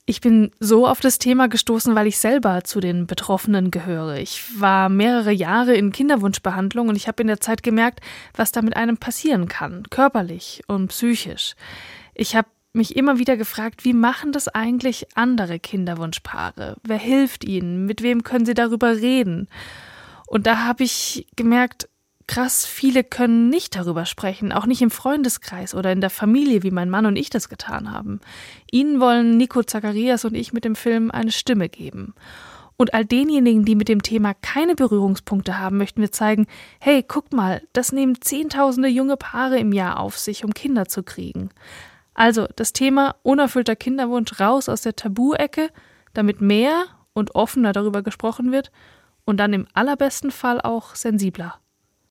Ich bin so auf das Thema gestoßen, weil ich selber zu den Betroffenen gehöre. Ich war mehrere Jahre in Kinderwunschbehandlung und ich habe in der Zeit gemerkt, was da mit einem passieren kann, körperlich und psychisch. Ich habe mich immer wieder gefragt, wie machen das eigentlich andere Kinderwunschpaare? Wer hilft ihnen? Mit wem können sie darüber reden? Und da habe ich gemerkt, krass, viele können nicht darüber sprechen, auch nicht im Freundeskreis oder in der Familie, wie mein Mann und ich das getan haben. Ihnen wollen Nico Zacharias und ich mit dem Film eine Stimme geben. Und all denjenigen, die mit dem Thema keine Berührungspunkte haben, möchten wir zeigen, hey, guckt mal, das nehmen Zehntausende junge Paare im Jahr auf sich, um Kinder zu kriegen. Also das Thema unerfüllter Kinderwunsch raus aus der Tabu-Ecke, damit mehr und offener darüber gesprochen wird und dann im allerbesten Fall auch sensibler.